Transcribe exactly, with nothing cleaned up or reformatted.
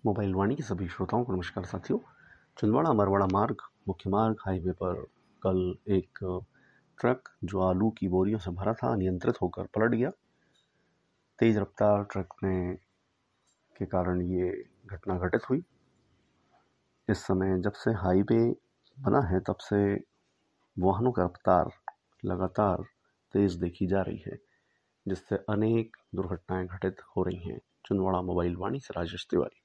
Mobile वाणी के सभी श्रोताओं को नमस्कार साथियों। छिंदवाड़ा मरवाड़ा मार्ग मुख्य मार्ग हाईवे पर कल एक ट्रक जो आलू की बोरियों से भरा था अनियंत्रित होकर पलट गया। तेज रफ्तार ट्रक में के कारण ये घटना घटित हुई। इस समय जब से हाईवे बना है तब से वाहनों का रफ्तार लगातार तेज देखी जा रही है, जिससे अनेक दुर्घटनाएं घटित हो रही हैं। छिंदवाड़ा मोबाइल वाणी से राजेश तिवारी।